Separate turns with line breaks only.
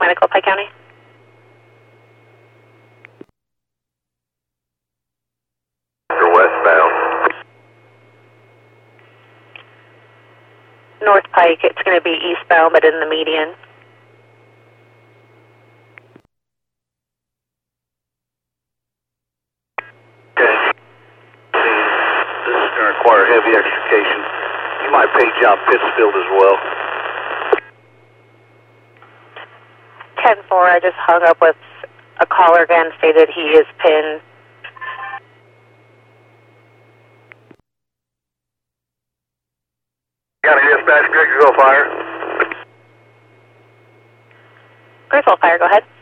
Medical, Pike County.
You're westbound.
North Pike, it's going to be eastbound, but in the median.
Okay. This is going to require heavy extrication. You might page out Pittsfield as well.
10-4, I just hung up with a caller again, stated he is pinned.
County Dispatch, Griswold Fire.
Griswold Fire, go ahead.